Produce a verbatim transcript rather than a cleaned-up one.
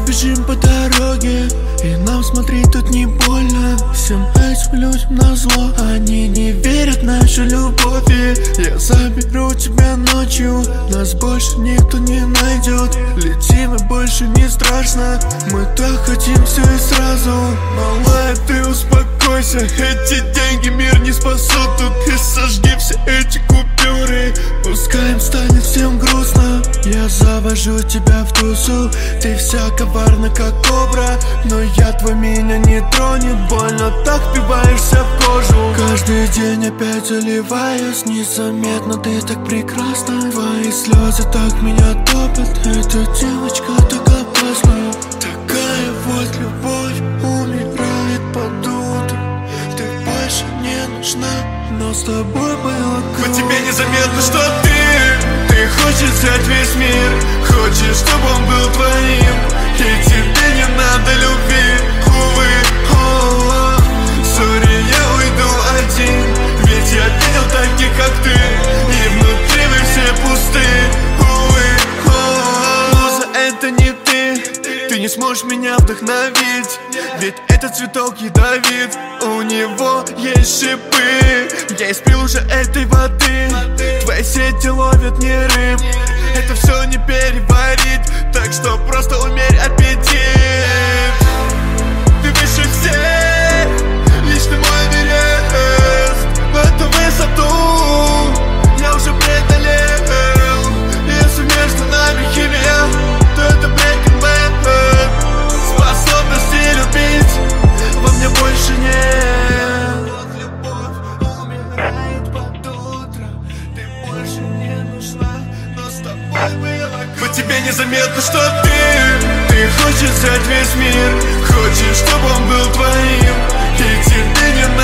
бежим по дороге, и нам смотреть тут не больно. Всем этим людям назло, они не верят в нашу любовь. Я заберу тебя ночью, нас больше никто не найдет. Летим и больше не страшно, мы так хотим все и сразу. Малая, ты успокойся, эти деньги мир не спасут. Тут и сожги все эти купюры, пускай им станет всем грустно. Я завожу тебя в тусу, ты вся коварна как кобра, но я твой меня не тронет. Больно так впиваешься в кожу. Каждый день опять заливаюсь, незаметно ты так прекрасна. Твои слезы так меня топят, эта девочка так опасна. Такая вот любовь умирает под утро. Ты больше не нужна, но с тобой было круто. По тебе незаметно, что ты Ты хочешь взять весь мир, хочешь, чтобы он был твоим, и тебе не надо любви. Увы, о, сори, я уйду один, ведь я видел таких, как ты, и внутри вы все пусты. Увы, о, Муза, это не ты, ты не сможешь меня вдохновить, ведь этот цветок ядовит, у него есть шипы. Я испил уже этой воды, твои сети ловят не рыб, это все не переварить, так что просто умерь аппетит. Ты выше всех, лично мой Эверест, в эту высоту я уже преодолел. Если между нами химия, то это Breaking Bad. Способности любить во мне больше нет. Любовь умирает под утро, ты больше не нужна, но с тобой было круто. по тебе незаметно, что ты Ты хочешь взять весь мир, хочешь, чтобы он был твоим, и тебе не